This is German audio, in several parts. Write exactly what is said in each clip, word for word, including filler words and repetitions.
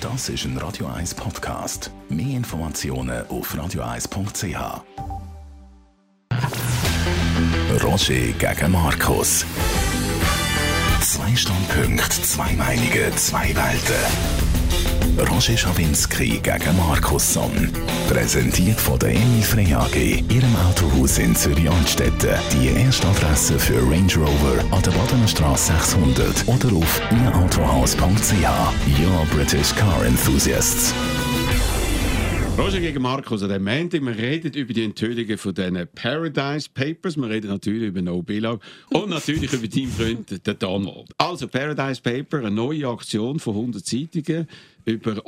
Das ist ein Radio eins Podcast. Mehr Informationen auf radio eins punkt c h. Roger gegen Markus. Zwei Standpunkte, zwei Meinungen, zwei Welten. Roger Schawinski gegen Markus Somm. Präsentiert von der Emil Frey A G, Ihrem Autohaus in Zürich-Altstetten. Die erste Adresse für Range Rover an der Badenstraße sechshundert oder auf i autohaus punkt c h. Your British Car Enthusiasts. Roger gegen Markus an dem Montag. Wir reden über die Enthüllungen von diesen Paradise Papers. Wir reden natürlich über No Billag und natürlich über deinen Freund, den Donald. Also Paradise Paper, eine neue Aktion von hundert Zeitungen über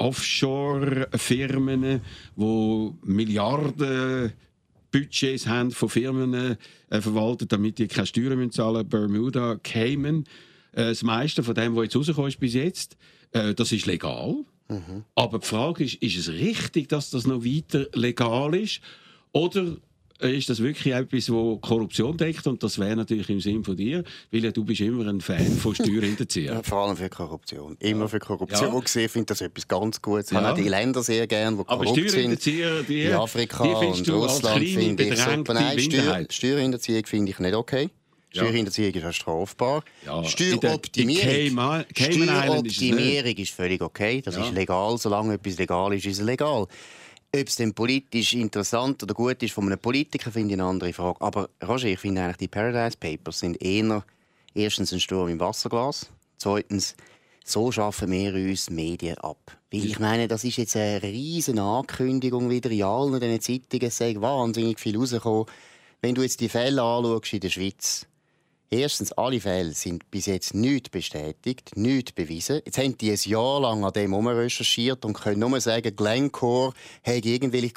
Offshore-Firmen, die Milliarden Budgets haben von Firmen äh, verwaltet, damit die keine Steuern zahlen müssen. Bermuda, Cayman. Äh, das meiste von dem, was jetzt rausgekommen ist bis jetzt, äh, das ist legal. Mhm. Aber die Frage ist, ist es richtig, dass das noch weiter legal ist? Oder ist das wirklich etwas, das Korruption deckt? Und das wäre natürlich im Sinn von dir, weil ja, du bist immer ein Fan von Steuerhinterziehern. Ja, vor allem für Korruption. Immer ja. für Korruption ja. gesehen. Ich finde das etwas ganz Gutes. Ich ja. habe auch die Länder sehr gerne, die korrupt Aber Steuerhinterzieher, die, in Afrika die und Russland finde ich super. Nein, Steuer, Steuerhinterziehung finde ich nicht okay. Ja. Steuerhinterziehung ist ja strafbar. Ja. Steueroptimierung, Steueroptimierung ist völlig okay. Das ja. ist legal. Solange etwas legal ist, ist es legal. Ob es dann politisch interessant oder gut ist von einem Politiker, finde ich eine andere Frage. Aber Roger, ich finde eigentlich, die Paradise Papers sind eher erstens ein Sturm im Wasserglas. Zweitens, so schaffen wir uns Medien ab. Weil ich meine, das ist jetzt eine riesige Ankündigung wieder in allen diesen Zeitungen. Es ist wahnsinnig viel rausgekommen. Wenn du jetzt die Fälle anschaust in der Schweiz, erstens, alle Fälle sind bis jetzt nicht bestätigt, nicht bewiesen. Jetzt haben die ein Jahr lang an dem recherchiert und können nur sagen, Glencore hat irgendwelche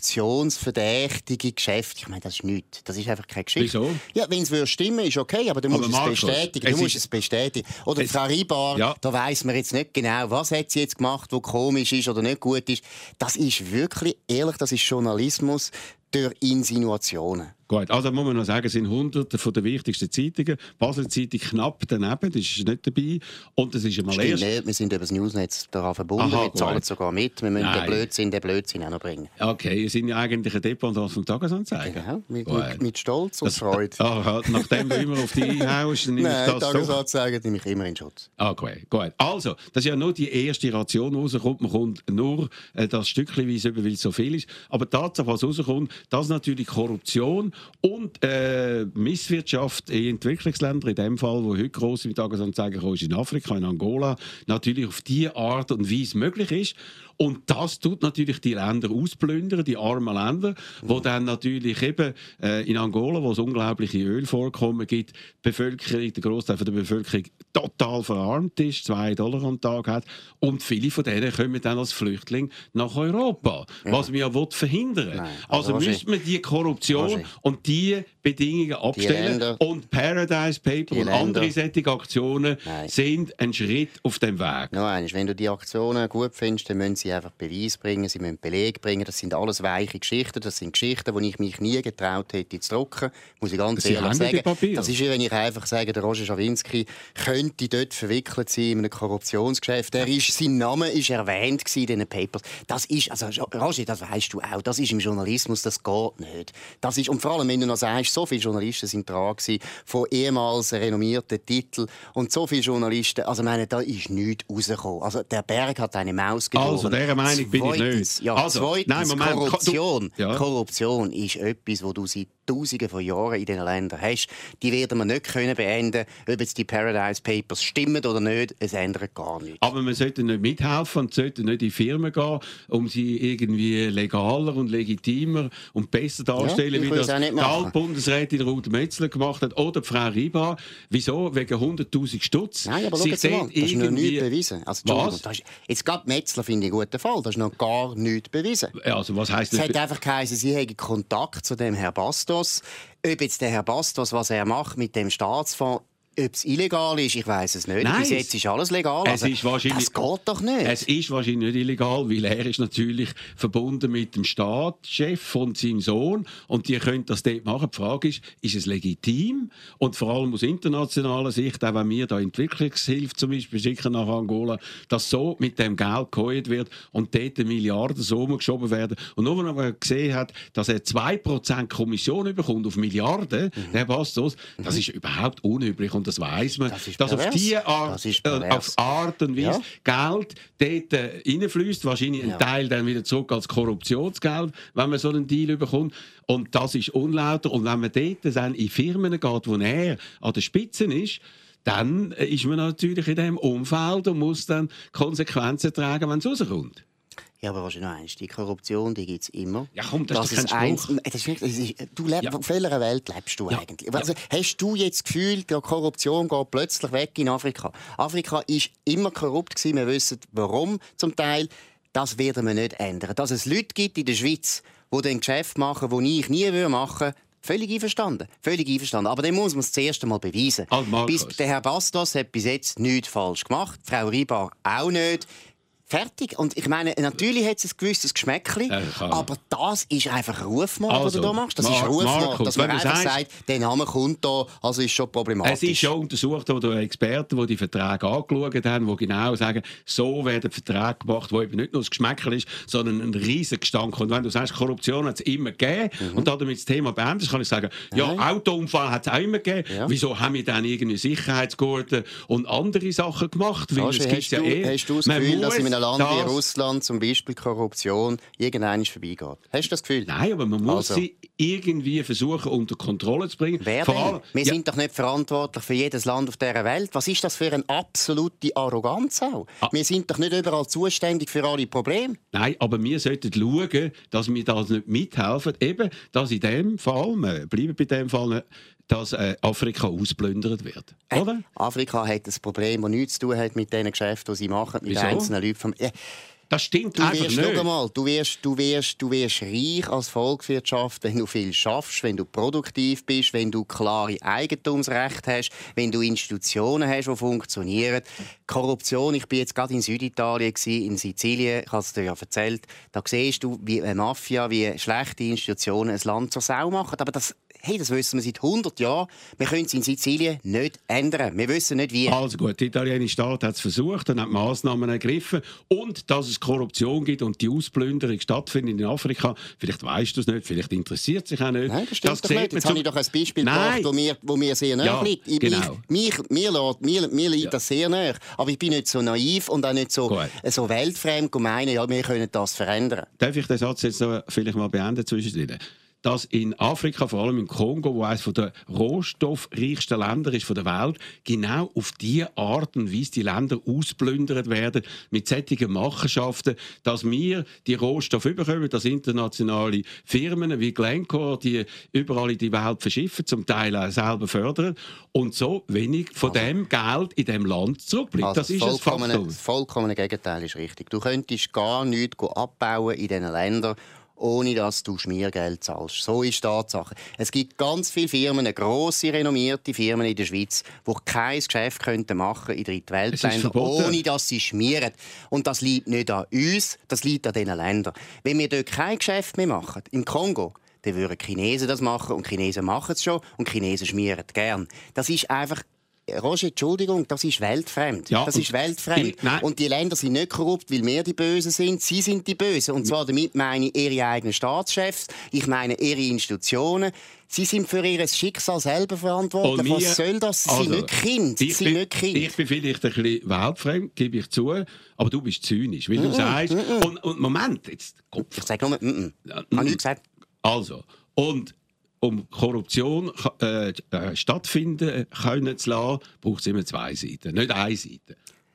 korruptionsverdächtige Geschäfte. Ich meine, das ist nichts. Das ist einfach keine Geschichte. Wieso? Ja, wenn es stimmen würde, ist okay, aber du musst aber es Markus, bestätigen. Du es musst es bestätigen. Oder es, Frau Ribar, ja. da weiss man jetzt nicht genau, was hat sie jetzt gemacht, was komisch ist oder nicht gut ist. Das ist wirklich, ehrlich, das ist Journalismus durch Insinuationen. Gut, also muss man noch sagen, es sind hunderte von den wichtigsten Zeitungen. Basel Zeitung knapp daneben, das ist nicht dabei. Und das ist einmal erst... Nicht, wir sind über das Newsnetz daran verbunden, Aha, wir zahlen gut. sogar mit. Wir müssen Nein. den Blödsinn, den Blödsinn auch noch bringen. Okay, wir sind ja eigentlich ein Dependance vom Tagesanzeiger. Genau, mit, mit, mit Stolz und das, Freude. Ah, nachdem du immer auf die einhaust, dann nehme ich das Tagesanzeiger nehme ich immer in Schutz. Okay, gut. Also, das ist ja nur die erste Ration, die rauskommt. Man kommt nur äh, das Stückchenweise über, weil es so viel ist. Aber die Tatsache, was rauskommt, das ist natürlich Korruption und äh, Misswirtschaft in Entwicklungsländern, in dem Fall, wo heute gross im Tagesanzeiger ist, in Afrika, in Angola, natürlich auf diese Art und Weise möglich ist. Und das tut natürlich die Länder ausplündern, die armen Länder, wo dann natürlich eben äh, in Angola, wo es unglaubliche Ölvorkommen gibt, die Bevölkerung, der Großteil der Bevölkerung total verarmt ist, zwei Dollar am Tag hat. Und viele von denen kommen dann als Flüchtling nach Europa, ja. was man ja will verhindern. Nein, also also müsste man die Korruption Roger. und die Bedingungen abstellen. Die und Paradise Paper und Länder. andere solche Aktionen Nein. sind ein Schritt auf dem Weg. No, wenn du die Aktionen gut findest, dann müssen sie einfach Beweis bringen, sie müssen Beleg bringen. Das sind alles weiche Geschichten. Das sind Geschichten, die ich mich nie getraut hätte zu drucken. Muss ich ganz sie ehrlich sagen. Das ist, wenn ich einfach sage, der Roger Schawinski könnte dort verwickelt sein in einem Korruptionsgeschäft. Der ist, sein Name ist erwähnt in diesen Papers. Das ist, also Roger, das weißt du auch. Das ist im Journalismus, das geht nicht. Das ist, und vor allem, wenn du noch sagst, so viele Journalisten sind dran gewesen, von ehemals renommierten Titeln und so viele Journalisten, also ich meine, da ist nichts rausgekommen. Also der Berg hat eine Maus geboren. Also, dieser Meinung bin ich nicht. Ja, also, zweitens, nein, Moment, Korruption. Du, ja. Korruption ist etwas, das du seit Tausenden von Jahren in diesen Ländern hast. Die werden wir nicht können beenden, ob jetzt die Paradise Papers stimmen oder nicht. Es ändert gar nichts. Aber man sollte nicht mithelfen und sollte nicht in Firmen gehen, um sie irgendwie legaler und legitimer und besser darzustellen, ja, wie das die Altbundesrätin Ruth Metzler gemacht hat oder die Frau Ribar. Wieso? Wegen hunderttausend Stutz. Nein, aber schau jetzt mal, das ist noch nichts bewiesen. Also, was? Das ist, jetzt gerade Metzler finde ich einen guten Fall. Das ist noch gar nichts bewiesen. Also, was heisst das? Es hat einfach geheißen, sie hätten Kontakt zu dem Herrn Bastos. Ob jetzt der Herr Bastos, was er macht mit dem Staatsfonds, Ob es illegal ist, ich weiss es nicht. Nein, bis jetzt ist alles legal. Es also, ist wahrscheinlich, das geht doch nicht. Es ist wahrscheinlich nicht illegal, weil er ist natürlich verbunden mit dem Staatschef und seinem Sohn und die können das dort machen. Die Frage ist, ist es legitim? Und vor allem aus internationaler Sicht, auch wenn wir da Entwicklungshilfe zum Beispiel schicken nach Angola, dass so mit dem Geld geholt wird und dort Milliarden so geschoben werden. Und nur wenn man gesehen hat, dass er zwei Prozent Kommission bekommt auf Milliarden, mhm. der Bastos, das ist überhaupt unüblich. Und das weiss man, das dass auf diese Art, äh, auf Art und Weise ja. Geld dort äh, reinfließt, wahrscheinlich ein ja. Teil dann wieder zurück als Korruptionsgeld, wenn man so einen Deal bekommt. Und das ist unlauter. Und wenn man dort dann in Firmen geht, wo er an der Spitze ist, dann ist man natürlich in diesem Umfeld und muss dann Konsequenzen tragen, wenn es rauskommt. Ja, aber was ist noch eins? Die Korruption, die gibt es immer. Ja, komm, das, das ist kein eins, das ist nicht, das ist, du lebst, ja. Auf welcher Welt lebst du ja. eigentlich? Also, ja. Hast du jetzt das Gefühl, die Korruption geht plötzlich weg in Afrika? Afrika war immer korrupt gewesen. Wir wissen, warum zum Teil. Das werden wir nicht ändern. Dass es Leute gibt in der Schweiz, die ein Geschäft machen, das ich nie machen würde, völlig einverstanden. Völlig einverstanden. Aber dann muss man es zuerst einmal beweisen. Bis, der Herr Bastos hat bis jetzt nichts falsch gemacht. Frau Ribar auch nicht. Fertig. Und ich meine, natürlich hat es ein gewisses Geschmäckchen, ja, aber das ist einfach Rufmord, also, was du da machst. Das Mar- ist Rufmord, Markus, dass man einfach sagst, sagt, der Name kommt da, also ist schon problematisch. Es ist schon untersucht worden, Experten, die die Verträge angeschaut haben, die genau sagen, so werden Verträge gemacht, wo eben nicht nur das Geschmäckchen ist, sondern ein riesiger Gestank. Und wenn du sagst, Korruption hat es immer gegeben, mhm. und damit das Thema beendest, kann ich sagen, ja, Nein. Autounfall hat es auch immer gegeben. Ja. Wieso haben wir dann irgendwie Sicherheitsgurte und andere Sachen gemacht? Weil also, es hast, ja du, eh, hast du das Gefühl, dass in einem Land das, wie Russland zum Beispiel Korruption irgendwann vorbeigeht? Hast du das Gefühl? Nein, aber man muss also. sie irgendwie versuchen, unter Kontrolle zu bringen. Wer denn? Wir ja. sind doch nicht verantwortlich für jedes Land auf dieser Welt. Was ist das für eine absolute Arroganz auch? Ah. Wir sind doch nicht überall zuständig für alle Probleme. Nein, aber wir sollten schauen, dass wir das nicht mithelfen. Eben, dass in dem Fall, wir bleiben bei dem Fall, dass äh, Afrika ausplündert wird. Oder? Äh, Afrika hat ein Problem, das nichts zu tun hat mit den Geschäften, die sie machen, mit Wieso? einzelnen Leuten. Äh, Das stimmt du einfach wirst, nicht. Mal, du, wirst, du, wirst, du wirst reich als Volkswirtschaft, wenn du viel schaffst, wenn du produktiv bist, wenn du klare Eigentumsrechte hast, wenn du Institutionen hast, die funktionieren. Korruption, ich war jetzt gerade in Süditalien, in Sizilien, ich habe es dir ja erzählt, da siehst du, wie eine Mafia, wie schlechte Institutionen ein Land zur Sau machen. Aber das, hey, das wissen wir seit hundert Jahren. Wir können es in Sizilien nicht ändern. Wir wissen nicht, wie. Also gut, der italienische Staat hat es versucht, dann hat Massnahmen ergriffen und dass es Korruption gibt und die Ausplünderung stattfindet in Afrika. Vielleicht weisst du es nicht, vielleicht interessiert sich auch nicht. Nein, das stimmt das doch nicht. Jetzt habe ich doch ein Beispiel gebracht, wo mir, wo mir sehr nahe ja, liegt. Ich, genau. Mich, mir, mir, mir liegt ja. das sehr nahe. Aber ich bin nicht so naiv und auch nicht so, so weltfremd und meine, ja, wir können das verändern. Darf ich den Satz jetzt noch vielleicht mal beenden zwischendrin? Dass in Afrika, vor allem im Kongo, wo eines der rohstoffreichsten Länder ist von der Welt, genau auf diese Art und Weise die Länder ausplündert werden mit solchen Machenschaften, dass wir die Rohstoffe bekommen, dass internationale Firmen wie Glencore die überall in die Welt verschiffen, zum Teil auch selber fördern und so wenig von also, dem Geld in dem Land zurückbleibt. Also das ist das vollkommene, das vollkommene Gegenteil ist richtig. Du könntest gar nichts abbauen in diesen Ländern, ohne dass du Schmiergeld zahlst. So ist die Tatsache. Es gibt ganz viele Firmen, grosse, renommierte Firmen in der Schweiz, die kein Geschäft könnten machen in Drittweltländern, ohne dass sie schmieren. Und das liegt nicht an uns, das liegt an diesen Ländern. Wenn wir dort kein Geschäft mehr machen, im Kongo, dann würden Chinesen das machen und Chinesen machen es schon und Chinesen schmieren gern. Das ist einfach Roger, Entschuldigung, das ist weltfremd. Ja, das ist weltfremd. Ich, und die Länder sind nicht korrupt, weil wir die Bösen sind. Sie sind die Bösen. Und zwar damit meine ich ihre eigenen Staatschefs, ich meine ihre Institutionen. Sie sind für ihr Schicksal selber verantwortlich. Wir, Was soll das? Sie also, sind nicht Kind. Sie sind nicht kind. Ich bin vielleicht ein bisschen weltfremd, gebe ich zu, aber du bist zynisch, weil mm-mm, du sagst... Mm-mm. Und, und Moment, jetzt... Kopf. Ich sage nur, mm-mm. Ja, mm-mm. Habe ich gesagt. Also, und... Um Korruption äh, äh, stattfinden können zu lassen, braucht es immer zwei Seiten, nicht eine Seite.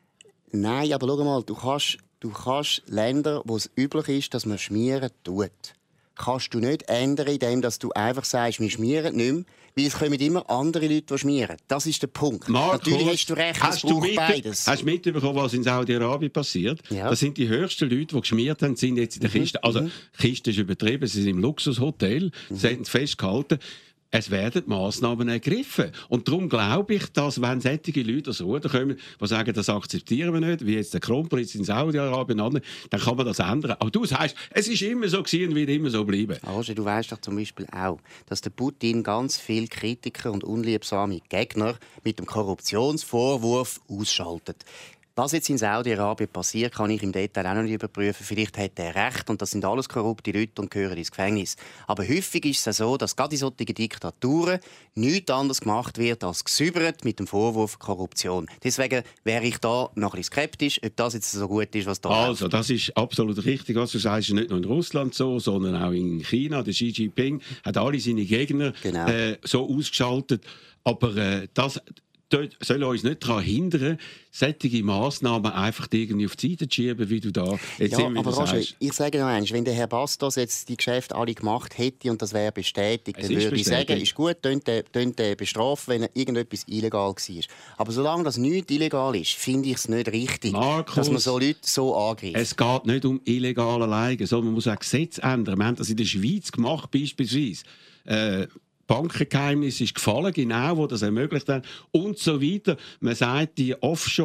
Nein, aber schau mal, du kannst, du kannst Länder, wo es üblich ist, dass man schmieren tut, kannst du nicht ändern, indem du einfach sagst, wir schmieren nicht mehr, weil es kommen immer andere Leute, die schmieren. Das ist der Punkt. Markus, natürlich hast du recht, es braucht mit, beides. Hast du mitbekommen, was in Saudi-Arabien passiert? Ja. Das sind die höchsten Leute, die geschmiert haben, sind jetzt in der Kiste. Mhm. Also, die Kiste ist übertrieben, sie sind im Luxushotel, mhm. sie haben es festgehalten. es werden Massnahmen ergriffen. Und darum glaube ich, dass wenn solche Leute aus Ruder kommen, die sagen, das akzeptieren wir nicht, wie jetzt der Kronprinz in Saudi-Arabien, dann kann man das ändern. Aber du sagst, es ist immer so gewesen und wird immer so bleiben. Roger, du weißt doch zum Beispiel auch, dass der Putin ganz viele Kritiker und unliebsame Gegner mit dem Korruptionsvorwurf ausschaltet. Was jetzt in Saudi-Arabien passiert, kann ich im Detail auch noch nicht überprüfen. Vielleicht hat er recht und das sind alles korrupte Leute und gehören ins Gefängnis. Aber häufig ist es so, dass gerade in solchen Diktaturen nichts anderes gemacht wird als gesäubert mit dem Vorwurf Korruption. Deswegen wäre ich da noch ein bisschen skeptisch, ob das jetzt so gut ist, was da Also, läuft. Das ist absolut richtig, was du sagst. Nicht nur in Russland so, sondern auch in China. Der Xi Jinping hat alle seine Gegner genau. äh, so ausgeschaltet. Aber äh, das soll uns nicht daran hindern, solche Massnahmen einfach irgendwie auf die Seite zu schieben, wie du da jetzt ja, immer aber sagst. Roger, ich sage noch eins, wenn der Herr Bastos jetzt die Geschäfte alle gemacht hätte und das wäre bestätigt, es dann würde ich sagen, ist gut, könnt ihr bestrafen, wenn irgendetwas illegal war. Aber solange das nichts illegal ist, finde ich es nicht richtig, Markus, dass man so Leute so angreift. Es geht nicht um illegal alleine, sondern man muss auch Gesetze ändern. Wir haben das in der Schweiz gemacht, beispielsweise. Äh, Bankengeheimnis ist gefallen, genau, wo das ermöglicht hat und so weiter. Man sagt, die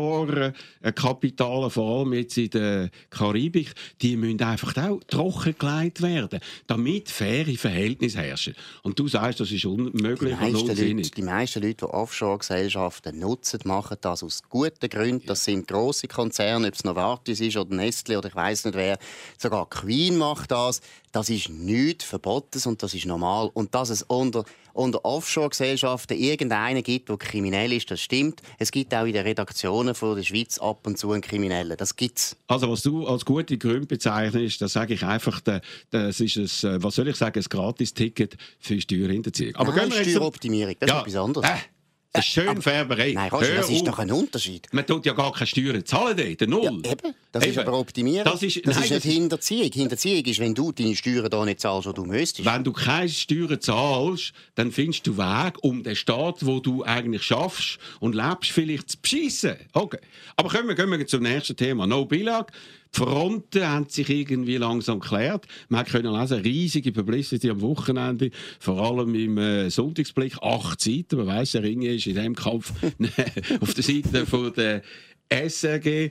Offshore-Kapitale, vor allem jetzt in der Karibik, die müssen einfach auch trockengelegt werden, damit faire Verhältnisse herrschen. Und du sagst, das ist unmöglich und unsinnig. Die meisten Leute, die Offshore-Gesellschaften nutzen, machen das aus guten Gründen. Das sind grosse Konzerne, ob es Novartis ist oder Nestle oder ich weiss nicht wer. Sogar Queen macht das. Das ist nichts Verbotenes und das ist normal. Und dass es unter, unter Offshore-Gesellschaften irgendeinen gibt, der kriminell ist, das stimmt. Es gibt auch in den Redaktionen von der Schweiz ab und zu einen Kriminellen. Das gibt's. Also was du als gute Gründe bezeichnest, das sage ich einfach, das ist ein, was soll ich sagen, ein Gratis-Ticket für Steuerhinterziehung. Aber Nein, Steueroptimierung, das ja. ist etwas anderes. Äh. Das ist Schönfärberei. Nein, Roger, das ist doch ein Unterschied. Man tut ja gar keine Steuern zahlen dort, null. Ja, eben. Das eben. ist aber Optimierung. Das ist, das nein, ist nicht das Hinterziehung. Hinterziehung ist, wenn du deine Steuern da nicht zahlst, die du müsstest. Wenn du keine Steuern zahlst, dann findest du Weg, um den Staat, wo du eigentlich schaffst und lebst, vielleicht zu beschissen. Okay. Aber kommen wir, kommen wir zum nächsten Thema. No Billag. Die Fronten haben sich irgendwie langsam geklärt. Man konnte lesen, riesige Publicity am Wochenende, vor allem im äh, Sonntagsblick, acht Seiten. Man weiss, der Ring ist in diesem Kampf auf der Seite von der S R G.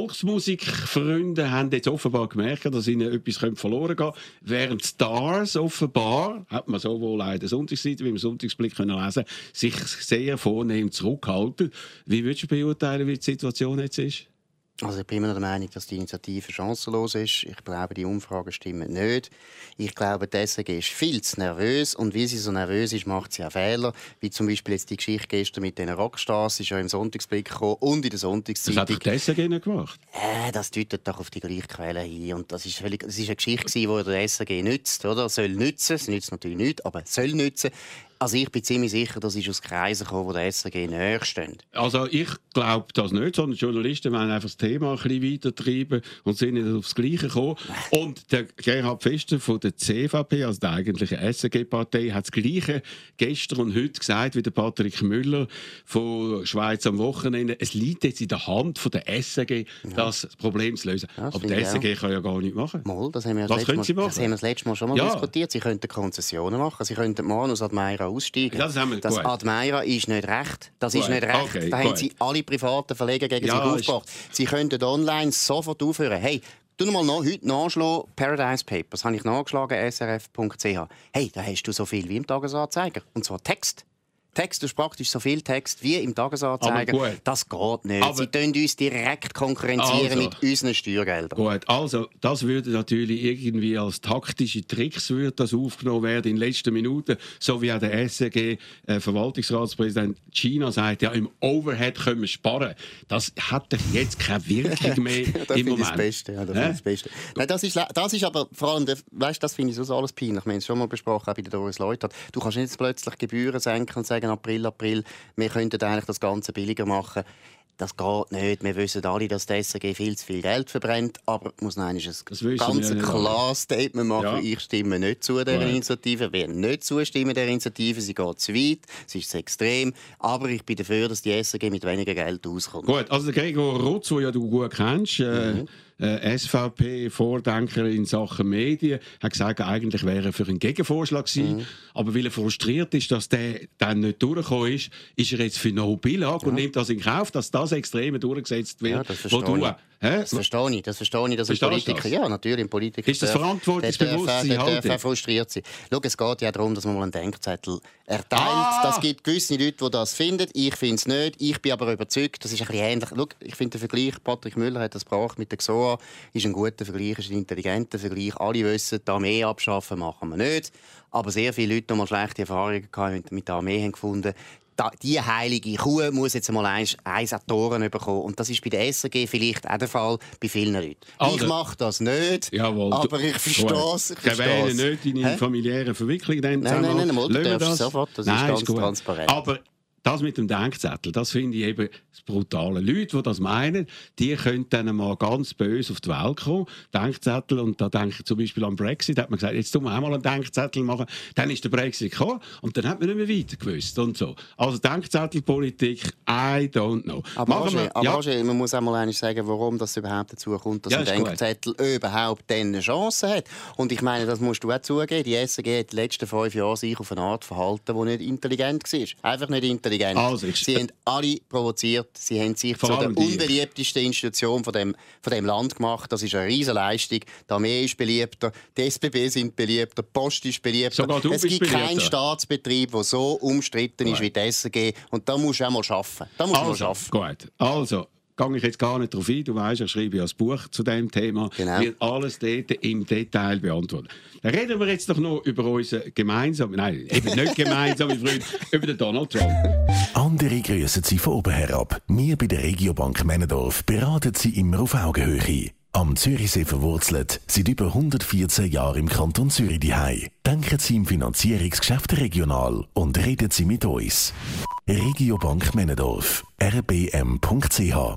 Volksmusikfreunde haben jetzt offenbar gemerkt, dass ihnen etwas verloren gehen könnte. Während Stars offenbar, hat man sowohl in der Sonntagsseite wie im Sonntagsblick können lesen, sich sehr vornehm zurückhalten. Wie würdest du beurteilen, wie die Situation jetzt ist? Also ich bin immer der Meinung, dass die Initiative chancenlos ist. Ich glaube, die Umfragen stimmen nicht. Ich glaube, die S R G ist viel zu nervös. Und wie sie so nervös ist, macht sie auch Fehler. Wie zum Beispiel jetzt die Geschichte gestern mit den Rockstars, ist ja im Sonntagsblick gekommen und in der Sonntagszeitung. Das hat doch die S R G nicht gemacht? Äh, das deutet doch auf die gleiche Quelle hin. Und das ist, völlig, das ist eine Geschichte, die der S R G nützt. Oder? Soll nützen. Sie nützt natürlich nicht, aber soll nützen. Also ich bin ziemlich sicher, das ist aus Kreisen gekommen, wo der S R G näher stehen. Also ich glaube das nicht, sondern die Journalisten wollen einfach das Thema ein bisschen weitertreiben und sind nicht aufs Gleiche gekommen. Und der Gerhard Pfister von der C V P, also der eigentlichen S R G-Partei, hat das Gleiche gestern und heute gesagt wie der Patrick Müller von Schweiz am Wochenende. Es liegt jetzt in der Hand von der S R G, ja. das Problem zu lösen. Ja, aber die S R G kann ja gar nichts machen. Mal, das haben wir das, das, Mal, das haben wir das letzte Mal schon mal ja. diskutiert. Sie könnten Konzessionen machen. Sie könnten morgen aus Admira aussteigen. Das, haben wir, das Admira ist nicht recht. Das gut. ist nicht recht. Okay, da gut. haben sie alle privaten Verleger gegen ja, sich aufgebracht. Sie könnten online sofort aufhören. Hey, tu noch mal noch, heute nachschlagen, Paradise Papers, habe ich nachgeschlagen, s r f punkt c h. Hey, da hast du so viel wie im Tagesanzeiger. Und zwar Text. Text, du hast praktisch so viel Text wie im Tagesanzeiger. Das geht nicht. Aber sie können uns direkt konkurrenzieren also, mit unseren Steuergeldern. Gut, also das würde natürlich irgendwie als taktische Tricks würde das aufgenommen werden in letzter Minute, so wie auch der S R G-Verwaltungsratspräsident äh, China sagt, ja, im Overhead können wir sparen. Das hat doch jetzt keine Wirkung mehr das im Moment. Das Beste. Ja, das äh? das Beste. Nein, das ist, das ist aber vor allem, weißt, das finde ich so alles peinlich. Wir haben es schon mal besprochen, auch bei der Doris Leuthard. Du kannst nicht plötzlich Gebühren senken und sagen, April, April, wir könnten eigentlich das Ganze billiger machen. Das geht nicht. Wir wissen alle, dass die S R G viel zu viel Geld verbrennt. Aber ich muss noch ein ganz klares Statement machen. Ja. Ich stimme nicht zu dieser ja. Initiative. Ich werde nicht zustimmen dieser Initiative. Sie geht zu weit. Sie ist zu extrem. Aber ich bin dafür, dass die S R G mit weniger Geld auskommt. Gut, also der Gregor Rutz, den ja du gut kennst, äh, mhm. äh, S V P-Vordenker in Sachen Medien, hat gesagt, eigentlich wäre er für einen Gegenvorschlag gewesen. Mhm. Aber weil er frustriert ist, dass der dann nicht durchgekommen ist, ist er jetzt für No-Bilag und ja. nimmt das in Kauf, dass das extrem durchgesetzt wird. Ja, das verstehe du, ich. Das verstehe ich. Das verstehe ich, dass ein Politiker, das? ja, natürlich, ein Politiker ist das Verantwortungsbewusstsein? Der darf, der darf frustriert sein. Schau, es geht ja darum, dass man mal einen Denkzettel erteilt. Ah! Das gibt gewisse Leute, die das finden. Ich finde es nicht. Ich bin aber überzeugt, das ist ein bisschen ähnlich. Schau, ich finde den Vergleich, Patrick Müller hat das gebracht mit der X O A, ist ein guter Vergleich, ist ein intelligenter Vergleich. Alle wissen, die Armee abschaffen machen wir nicht. Aber sehr viele Leute, die mal schlechte Erfahrungen mit der Armee haben gefunden, die heilige Kuh muss jetzt einmal eins, eins an die Ohren bekommen. Und das ist bei der S R G vielleicht auch der Fall bei vielen Leuten. Also, ich mache das nicht, Jawohl, aber ich verstehe es. Ich erwähne nicht deine familiäre Verwicklung. Nein, nein, nein, nein, du darfst sofort, das nein, ist ganz ist transparent. Aber das mit dem Denkzettel, das finde ich eben das Brutale. Leute, die das meinen, die können dann mal ganz böse auf die Welt kommen. Denkzettel, und da denke ich zum Beispiel an Brexit, da hat man gesagt, jetzt tun wir auch mal einen Denkzettel machen. Dann ist der Brexit gekommen und dann hat man nicht mehr weiter gewusst und so. Also Denkzettelpolitik, I don't know. Aber, Roger, aber ja. Roger, man muss auch mal sagen, warum das überhaupt dazu kommt, dass ja, ein Denkzettel gut. überhaupt eine Chance hat. Und ich meine, das musst du auch zugeben, die S R G hat die letzten fünf Jahre sich auf eine Art verhalten, die nicht intelligent war. Einfach nicht intelligent. Also, sie haben alle provoziert. Sie haben sich zu der unbeliebtesten Institution von dem, von dem Land gemacht. Das ist eine riesige Leistung. Die Armee ist beliebter, die S B B sind beliebter, die Post ist beliebter. Sogar du es gibt beliebter. Keinen Staatsbetrieb, der so umstritten ist wie die S R G. Und da musst du auch mal arbeiten. Da musst also, du mal arbeiten. Gut. Also, gehe ich jetzt gar nicht darauf ein. Du weißt, ich schreibe ja ein Buch zu diesem Thema. Genau. Wird alles dort im Detail beantwortet. Dann reden wir jetzt doch noch über unseren gemeinsamen, nein, eben nicht gemeinsamen Freund, über den Donald Trump. Andere grüßen Sie von oben herab. Wir bei der Regiobank Männendorf beraten Sie immer auf Augenhöhe. Am Zürichsee verwurzelt, seit über hundertvierzehn Jahren im Kanton Zürich daheim. Denken Sie im Finanzierungsgeschäft regional und reden Sie mit uns. Regiobank Männendorf, r b m punkt c h.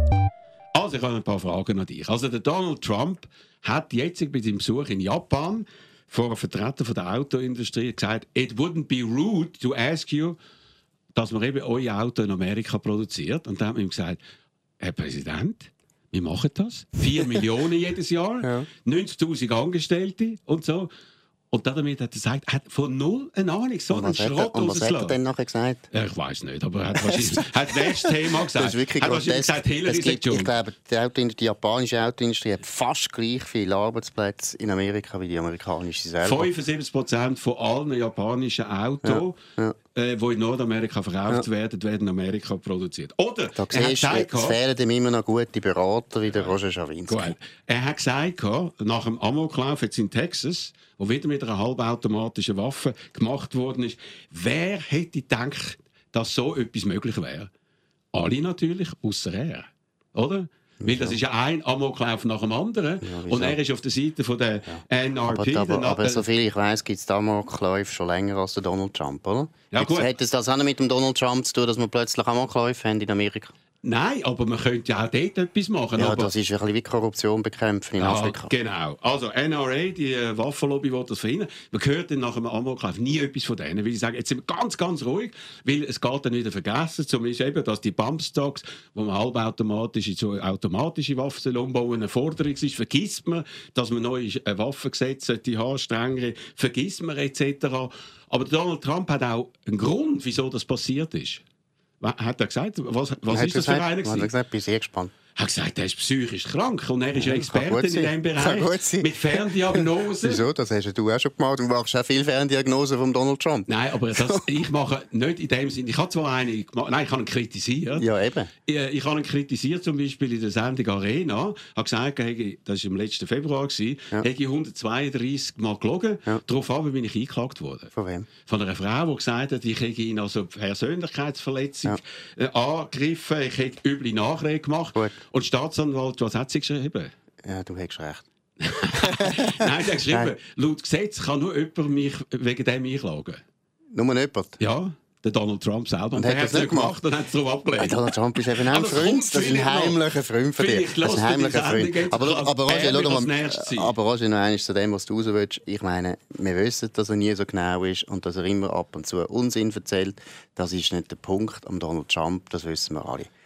Also, ich habe ein paar Fragen an dich. Also, der Donald Trump hat jetzt bei seinem Besuch in Japan vor einem Vertreter von der Autoindustrie gesagt, it wouldn't be rude to ask you, dass man eben euer Auto in Amerika produziert. Und dann hat man ihm gesagt, Herr Präsident, wir machen das. Vier Millionen jedes Jahr, ja. neunzigtausend Angestellte und so. Und damit hat er gesagt, er hat von null eine Ahnung, so einen Schrott rausgelassen. Und was hat er denn nachher gesagt? Ja, ich weiß nicht, aber er hat wahrscheinlich hat das Thema gesagt. Das ist wirklich hat wahrscheinlich gesagt, Hillary gibt, ich glaube, die, Auto, die japanische Autoindustrie hat fast gleich viele Arbeitsplätze in Amerika wie die amerikanische selber. fünfundsiebzig Prozent von allen japanischen Autos, ja, ja. äh, die in Nordamerika verkauft ja. werden, werden in Amerika produziert. Oder, da er siehst, hat gesagt, es fehlen ihm immer noch gute Berater wie der Roger Schawinski. Gut. Er hat gesagt, nach dem Amoklauf jetzt in Texas, wo wieder mit einer halbautomatischen Waffe gemacht worden ist, wer hätte gedacht, dass so etwas möglich wäre? Alle natürlich, außer er. Oder? Weil das ist ja ein Amoklauf nach dem anderen. Ja, und er ist auf der Seite von der ja. N R P. Aber, aber, aber soviel ich weiss, gibt es Amokläufe schon länger als der Donald Trump, oder? Ja, gut. Hat es das auch mit dem Donald Trump zu tun, dass wir plötzlich Amokläufe haben in Amerika? Nein, aber man könnte ja auch dort etwas machen. Ja, aber das ist ein bisschen wie Korruption bekämpfen in ja, Afrika. Genau. Also N R A, die äh, Waffenlobby, will das verhindern. Man hört dann nach einem Amoklauf nie etwas von denen. Weil ich sage, jetzt sind wir ganz, ganz ruhig, weil es geht dann wieder vergessen. Zum Beispiel eben, dass die Bumpstocks, wo man halbautomatisch zu automatische Waffen umbauen, eine Forderung ist, vergisst man, dass man neue Waffengesetze haben, strengere, vergisst man et cetera. Aber Donald Trump hat auch einen Grund, wieso das passiert ist. Hat er gesagt? Was, was ist das für einer? Hat er gesagt, bin sehr gespannt. Er hat gesagt, er ist psychisch krank und er ist ja Experte in diesem Bereich mit Ferndiagnosen. Wieso? Das hast du auch schon gemacht. Du machst auch viele Ferndiagnosen von Donald Trump. Nein, aber das, ich mache nicht in dem Sinne. Ich habe zwar eine gemacht, nein, ich habe ihn kritisiert. Ja, eben. Ich, ich habe ihn kritisiert, zum Beispiel in der Sendung Arena. Ich habe gesagt, das war im letzten Februar, ja. habe ich hundertzweiunddreißig Mal gelogen. Ja. Daraufhin bin ich eingeklagt worden. Von wem? Von einer Frau, die gesagt hat, ich hätte ihn also Persönlichkeitsverletzung ja. äh, angegriffen, ich hätte üble Nachrede gemacht. Gut. Und Staatsanwalt, was hat sie geschrieben? Ja, du hast recht. Nein, sie hat geschrieben, Nein. laut Gesetz kann nur jemand mich wegen dem einklagen. Nur jemand? Ja, der Donald Trump selber. Und, und der hat es nicht gemacht und hat es darauf abgelehnt. Ja, Donald Trump ist eben auch ein Freund. Das ist ein heimlicher Freund von dir. Das ist ein heimlicher Freund. Aber, aber Roger, schau mal, aber Roger, noch eines zu dem, was du raus willst. Ich meine, wir wissen, dass er nie so genau ist und dass er immer ab und zu Unsinn erzählt. Das ist nicht der Punkt am Donald Trump, das wissen wir alle.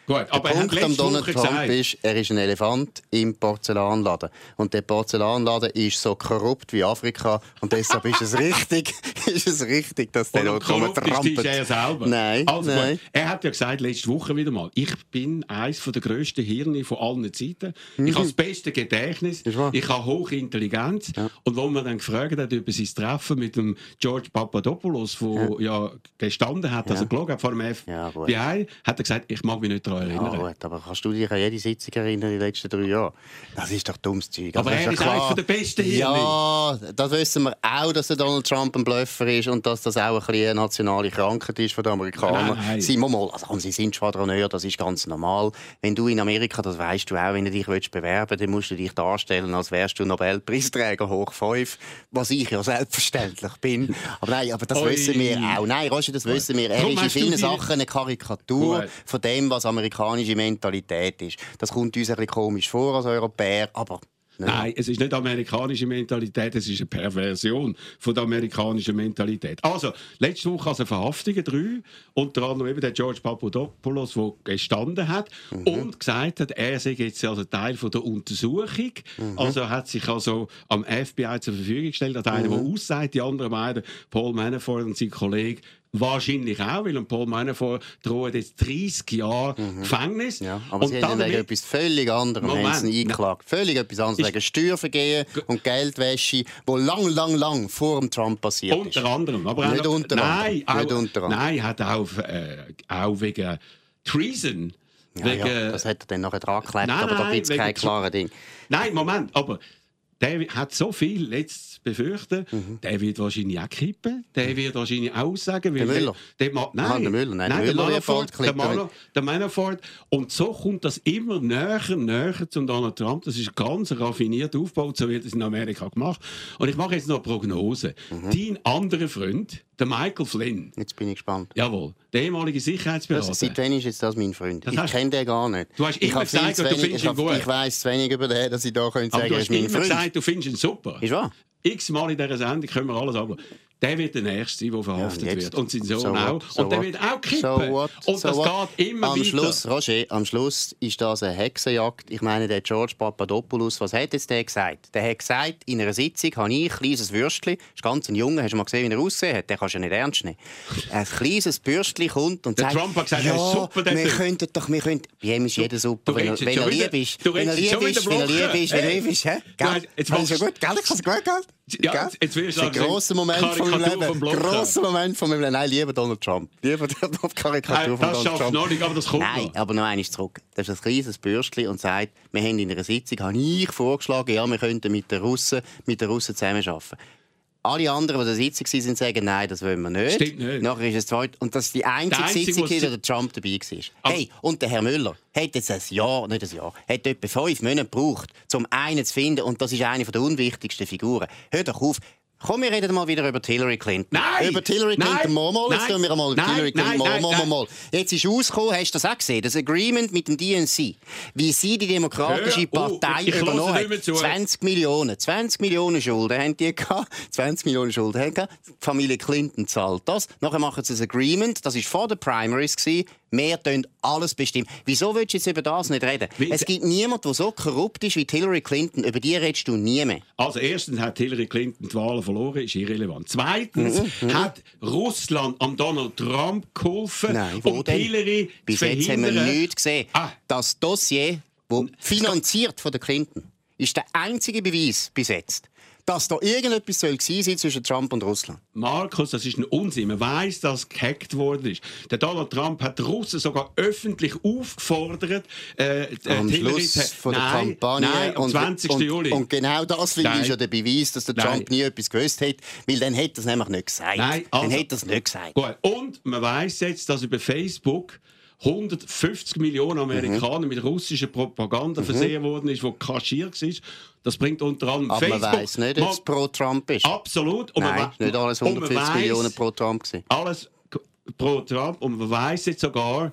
Gut, aber der Punkt am Donald Trump gesagt. ist, er ist ein Elefant im Porzellanladen. Und der Porzellanladen ist so korrupt wie Afrika. Und deshalb ist es richtig, ist es richtig, dass der dort rumtrampelt. Ist er selber. Nein, also, nein. Er hat ja gesagt, letzte Woche wieder mal, ich bin eines der grössten Hirne von allen Zeiten. Mhm. Ich habe das beste Gedächtnis. Ich habe hohe Intelligenz. Ja. Und wo man dann gefragt hat über sein Treffen mit dem George Papadopoulos, der ja. ja gestanden hat, ja. also gelogen hat vor dem F B I, ja, hat er gesagt, ich mag mich nicht daran erinnern. Ja, gut, aber kannst du dich an jede Sitzung erinnern in den letzten drei Jahren? Das ist doch dummes Zeug. Aber also, er ist einer von der besten Hirne. Ja, das wissen wir auch, dass der Donald Trump ein Bluffer ist und dass das auch ein bisschen eine nationale Krankheit ist von den Amerikanern. Nein, nein. Sie, mal, also, sie sind Schwadroneur, das ist ganz normal. Wenn du in Amerika, das weißt du auch, wenn du dich willst bewerben willst, dann musst du dich darstellen, als wärst du Nobelpreisträger hoch fünf, was ich ja selbstverständlich bin. Aber nein, aber das Oi. wissen wir auch. Nein, Roger, das wissen wir. Er Darum ist in vielen Sachen eine Karikatur Gut. von dem, was amerikanische Mentalität ist. Das kommt uns ein bisschen komisch vor als Europäer, aber... Nein. Nein, es ist nicht amerikanische Mentalität, es ist eine Perversion von der amerikanischen Mentalität. Also, letzte Woche also Verhaftungen, drei, unter anderem eben der George Papadopoulos, der gestanden hat mhm. und gesagt hat, er sei jetzt also Teil von der Untersuchung. Mhm. Also hat sich also am F B I zur Verfügung gestellt, hat einer, mhm. der aussagt, die anderen beiden, Paul Manafort und sein Kollege, wahrscheinlich auch, weil Paul Manafort droht jetzt dreissig Jahre mhm. Gefängnis. Ja, aber und sie haben wegen etwas völlig anderem eingeklagt. Völlig etwas anderes, wegen Steuervergehen und Geldwäsche, wo lang, lang, lang vor dem Trump passiert unter ist. Unter anderem. Aber nicht auch, unter nein, anderem. Nicht auch, unter anderem. Nein, hat auch, äh, auch wegen Treason. Ja, wegen, ja, das hat er dann nachher dran geklebt, aber da gibt es kein klares Ding. Nein, Moment, aber... Der hat so viel jetzt zu befürchten, mhm. der wird wahrscheinlich auch kippen, der wird wahrscheinlich auch sagen, der Müller? Der, der, nein, Aha, der Müller, nein, nein der, der, Müller Manafort, der, Manafort, der Manafort. Und so kommt das immer näher, näher zum Donald Trump. Das ist ganz raffiniert aufgebaut, so wird es in Amerika gemacht. Und ich mache jetzt noch eine Prognose. Mhm. Dein anderer Freund, der Michael Flynn. Jetzt bin ich gespannt. Jawohl, der ehemalige Sicherheitsberater. Das, seit wann ist jetzt das mein Freund? Das ich kenne den gar nicht. Du hast immer gesagt, du findest ihn gut. Ich weiss zu wenig über den, dass ich da sagen könnte, er ist mein Freund. Du hast immer gesagt, du findest ihn super. Ist wahr? X-Mal in dieser Sendung können wir alles aber. Der wird der Nächste sein, der verhaftet ja, wird. Und sein Sohn so auch. So und der what? wird auch kippen. So und so das what? geht immer am weiter. Schluss, Roger, am Schluss ist das eine Hexenjagd. Ich meine, der George Papadopoulos, was hat jetzt der gesagt? Der hat gesagt, in einer Sitzung habe ich ein kleines Würstchen, das ist ganz ein Junge, hast du mal gesehen, wie er aussehen hat? Den kannst du ja nicht ernst nehmen. Ein kleines Bürstchen kommt und der sagt, Trump hat gesagt, ja, er ist super. Wir könnten doch, wir könnten... Bei ihm ist jeder super, wenn er, wenn er lieb ist. Wenn er lieb ist, wenn er lieb ist, wenn er lieb ist. Jetzt machst du gut, gell? Ich kann es gut, gell? Ja, jetzt wirst du sagen, ein grosser Moment von meinem Leben. Grosser Moment von meinem Leben. Nein, lieber Donald Trump. Lieber die Karikatur von Donald Trump. Noch nicht, aber das kommt Nein, noch. aber noch einmal zurück. Das ist ein kleines Bürstchen und sagt, wir haben in einer Sitzung, habe ich vorgeschlagen, ja, wir könnten mit den Russen, mit den Russen zusammenarbeiten. Alle anderen, die in der Sitzung waren, sagen, nein, das wollen wir nicht. Stimmt nicht. Nachher ist es zweit. Und das ist die einzige, einzige Sitzung, in der Trump dabei war. Aber hey, und der Herr Müller hat jetzt ein Jahr, nicht ein Jahr, hat etwa fünf Monate gebraucht, um einen zu finden. Und das ist eine der unwichtigsten Figuren. Hör doch auf. Komm, wir reden mal wieder über Hillary Clinton. Nein! Über Hillary Clinton, nein, mal, mal. Jetzt tun wir mal nein, Hillary Clinton, nein, mal, nein, mal, nein. mal. Jetzt ist rausgekommen, hast du das auch gesehen, das Agreement mit dem D N C, wie sie die Demokratische Hör, oh, Partei übernommen hat. zwanzig Millionen. zwanzig Millionen Schulden haben die gehabt. zwanzig Millionen Schulden haben die gehabt. Die Familie Clinton zahlt das. Nachher machen sie ein Agreement, das war vor den Primaries gewesen. Wir tun alles bestimmen. Wieso willst du jetzt über das nicht reden? Wie? Es gibt niemanden, der so korrupt ist wie Hillary Clinton. Über die redest du nie mehr. Also erstens hat Hillary Clinton die Wahlen verloren, ist irrelevant. Zweitens mhm. hat Russland am Donald Trump geholfen, Nein, wo um denn? Hillary Bis zu jetzt haben wir nichts gesehen. Ah. Das Dossier, das finanziert von der Clinton, ist der einzige Beweis bis jetzt, dass da irgendetwas soll gewesen sein zwischen Trump und Russland. Markus, das ist ein Unsinn. Man weiss, dass gehackt worden ist. Der Donald Trump hat die Russen sogar öffentlich aufgefordert. Äh, am Hillary Schluss von der nein, Kampagne. Nein, am zwanzigsten Juli. Und genau das finde ich schon der Beweis, dass der Trump nein. nie etwas gewusst hat. Weil dann hätte er es nämlich nicht gesagt. Nein, also, dann hätte er es nicht gesagt. Gut. Und man weiss jetzt, dass über Facebook hundertfünfzig Millionen Amerikaner mhm. mit russischer Propaganda mhm. versehen worden ist, die kaschiert war. Das bringt unter anderem aber Facebook. Aber man weiss nicht, ob es pro Trump ist. Absolut. Und Nein, man nicht alles hundertfünfzig Millionen pro Trump gewesen. Alles pro Trump. Und man weiss jetzt sogar,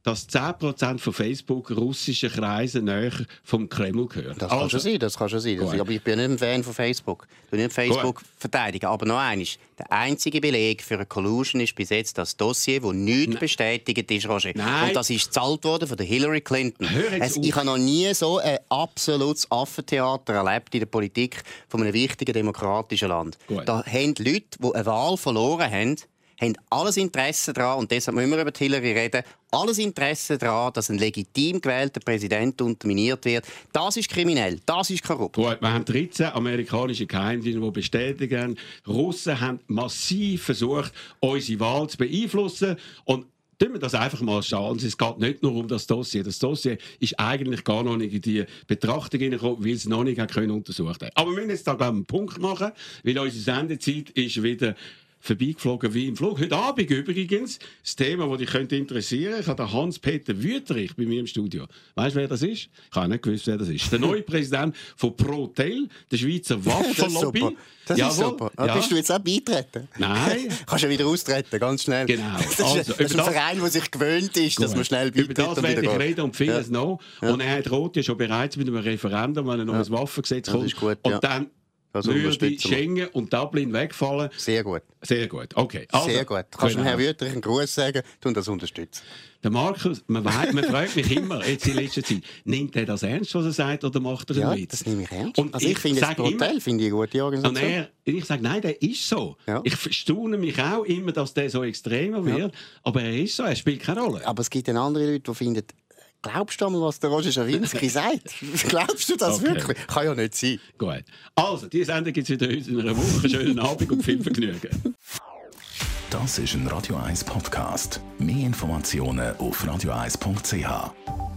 dass zehn Prozent von Facebook russischen Kreisen näher vom Kreml gehören. Das kann also, schon sein, das kann schon sein. Das, aber ich bin nicht ein Fan von Facebook. Ich will nicht Facebook verteidigen. Aber noch eines. Der einzige Beleg für eine Collusion ist bis jetzt das Dossier, das nichts Nein. bestätigt ist, Roger. Nein. Und das ist gezahlt worden von der Hillary Clinton. Es, ich habe noch nie so ein absolutes Affentheater erlebt in der Politik von einem wichtigen demokratischen Land. Gut. Da haben Leute, die eine Wahl verloren haben, haben alles Interesse daran, und deshalb müssen wir über die Hillary reden, alles Interesse daran, dass ein legitim gewählter Präsident unterminiert wird. Das ist kriminell, das ist korrupt. Gut, wir haben dreizehn amerikanische Geheimdienste, die bestätigen, Russen haben massiv versucht, unsere Wahl zu beeinflussen. Und tun wir das einfach mal schauen. Es geht nicht nur um das Dossier. Das Dossier ist eigentlich gar noch nicht in die Betrachtung hineingekommen, weil es noch nicht untersucht haben. Aber wir müssen jetzt da, glaube ich, einen Punkt machen, weil unsere Sendezeit ist wieder vorbeigeflogen wie im Flug. Heute Abend übrigens das Thema, das dich könnte interessieren. Ich habe den Hans-Peter Wüterich bei mir im Studio. Weißt du, wer das ist? Ich habe nicht gewusst, wer das ist. Der neue Präsident von Protel, der Schweizer Waffenlobby. Das ist super. Das ist super. Ja. Bist du jetzt auch beitreten? Nein. Kannst du wieder austreten, ganz schnell. Genau. Das ist, also, das ist ein Verein, der sich gewöhnt ist, gut, dass man schnell beitritt. Über das werde ich reden und vieles ja. noch. Ja. Und er hat Rot ja schon bereits mit einem Referendum, wenn er noch ja. ein Waffengesetz kommt. Das ist gut, ja. Und dann also würde Schengen und Dublin wegfallen. Sehr gut. Sehr gut, okay. Also, Sehr gut. Kannst du dem Herrn Wüterich einen Gruß sagen und das unterstützen? Der Markus, man, weiß, man fragt mich immer, jetzt in letzter Zeit, nimmt er das ernst, was er sagt, oder macht er einen ja, Witz? Das nehme ich ernst. Und also ich, ich finde das Hotel finde ich eine gute Organisation. Und er, ich sage, nein, der ist so. Ja. Ich staune mich auch immer, dass der so extremer wird, ja. aber er ist so, er spielt keine Rolle. Aber es gibt dann andere Leute, die finden, glaubst du mal, was der Roger Schawinski sagt? Glaubst du das okay. wirklich? Kann ja nicht sein. Gut. Also, diese Sendung gibt es wieder heute in einer Woche. Schönen Abend und viel Vergnügen. Das ist ein Radio eins Podcast. Mehr Informationen auf radio eins punkt c h.